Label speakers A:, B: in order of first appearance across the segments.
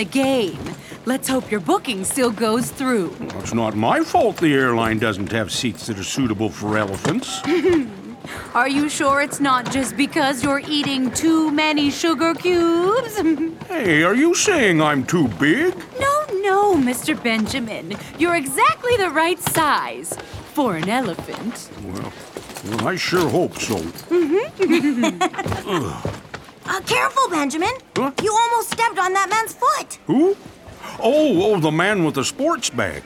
A: the game. Let's hope your booking still goes through.
B: It's not my fault the airline doesn't have seats that are suitable for elephants.
A: Are you sure it's not just because you're eating too many sugar cubes?
B: Hey, are you saying I'm too big?
A: No, Mr. Benjamin. You're exactly the right size for an elephant.
B: Well, I sure hope so.
C: Careful, Benjamin.
B: Huh?
C: You almost stepped on that man's foot.
B: Who? Oh, the man with the sports bag.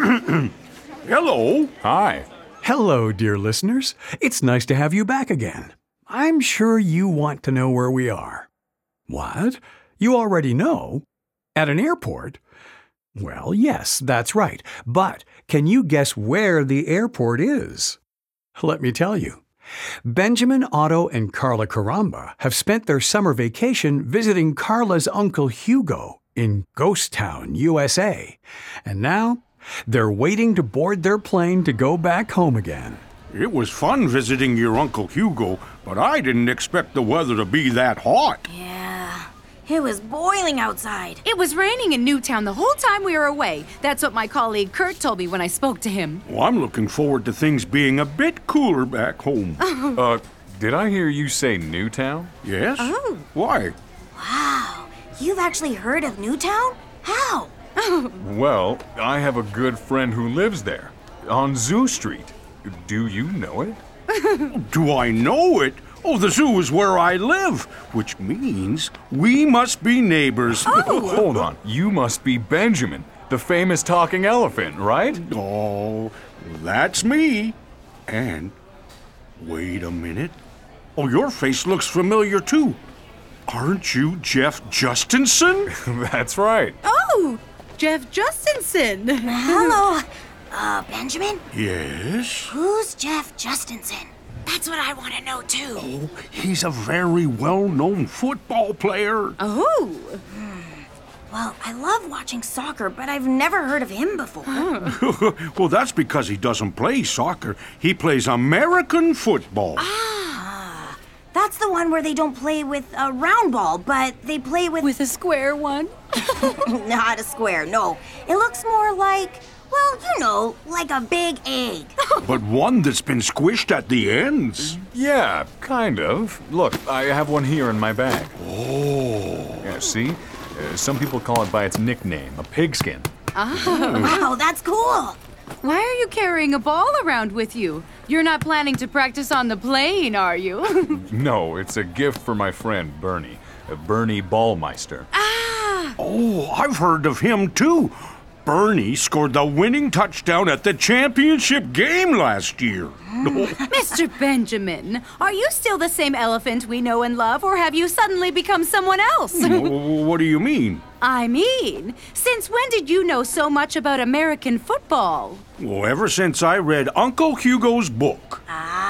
B: Hello.
D: Hi.
E: Hello, dear listeners. It's nice to have you back again. I'm sure you want to know where we are. What? You already know? At an airport? Well, yes, that's right. But can you guess where the airport is? Let me tell you. Benjamin, Otto, and Carla Caramba have spent their summer vacation visiting Carla's Uncle Hugo in Ghost Town, USA. And now they're waiting to board their plane to go back home again.
B: It was fun visiting your Uncle Hugo, but I didn't expect the weather to be that hot.
C: Yeah, it was boiling outside.
A: It was raining in Newtown the whole time we were away. That's what my colleague Kurt told me when I spoke to him.
B: Well, I'm looking forward to things being a bit cooler back home.
D: Did I hear you say Newtown?
B: Yes?
A: Oh.
B: Why?
C: Wow, you've actually heard of Newtown? How?
D: Well, I have a good friend who lives there, on Zoo Street. Do you know it?
B: Do I know it? Oh, the zoo is where I live, which means we must be neighbors.
D: Hold on. You must be Benjamin, the famous talking elephant, right?
B: Oh, that's me. And wait a minute. Oh, your face looks familiar too. Aren't you Jeff Justensen?
D: That's right.
A: Oh, Jeff Justensen.
C: Hello, Benjamin?
B: Yes?
C: Who's Jeff Justensen? That's what I want to know, too.
B: Oh, he's a very well-known football player.
A: Oh.
C: Well, I love watching soccer, but I've never heard of him before.
B: Well, that's because he doesn't play soccer. He plays American football.
C: That's the one where they don't play with a round ball, but they play with...
A: With a square one?
C: Not a square, no. It looks more like, well, you know, like a big egg.
B: But one that's been squished at the ends.
D: Yeah, kind of. Look, I have one here in my bag.
B: Oh.
D: Yeah, see? Some people call it by its nickname, a pigskin.
C: Wow, that's cool.
A: Why are you carrying a ball around with you? You're not planning to practice on the plane, are you?
D: No, it's a gift for my friend, Bernie. Bernie Ballmeister.
B: Oh, I've heard of him too. Bernie scored the winning touchdown at the championship game last year.
A: Mr. Benjamin, are you still the same elephant we know and love, or have you suddenly become someone else?
B: What do you mean?
A: I mean, since when did you know so much about American football?
B: Well, ever since I read Uncle Hugo's book.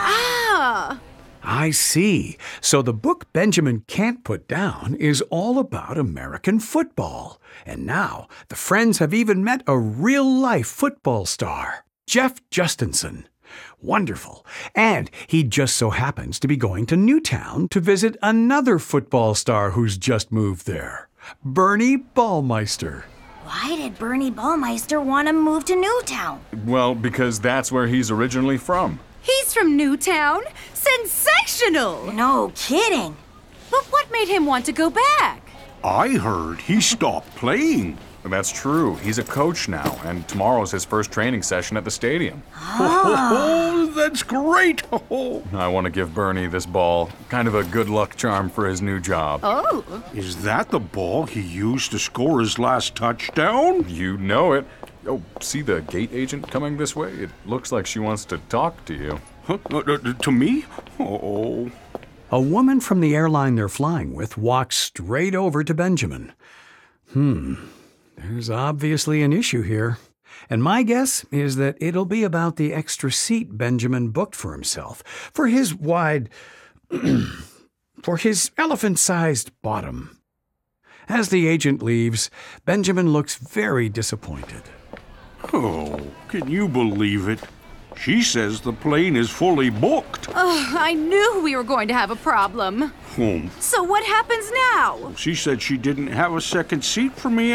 A: Ah.
E: I see. So the book Benjamin can't put down is all about American football. And now the friends have even met a real-life football star, Jeff Justensen. Wonderful. And he just so happens to be going to Newtown to visit another football star who's just moved there, Bernie Ballmeister.
C: Why did Bernie Ballmeister want to move to Newtown?
D: Well, because that's where he's originally from.
A: He's from Newtown? Sensational!
C: No kidding.
A: But what made him want to go back?
B: I heard he stopped playing.
D: That's true. He's a coach now, and tomorrow's his first training session at the stadium.
B: Oh, that's great.
D: I want to give Bernie this ball, kind of a good luck charm for his new job.
A: Oh.
B: Is that the ball he used to score his last touchdown?
D: You know it. Oh, see the gate agent coming this way? It looks like she wants to talk to you.
B: Huh? To me? Oh.
E: A woman from the airline they're flying with walks straight over to Benjamin. There's obviously an issue here. And my guess is that it'll be about the extra seat Benjamin booked for himself, for his elephant-sized bottom. As the agent leaves, Benjamin looks very disappointed.
B: Oh, can you believe it? She says the plane is fully booked.
A: Oh, I knew we were going to have a problem. So what happens now?
B: She said she didn't have a second seat for me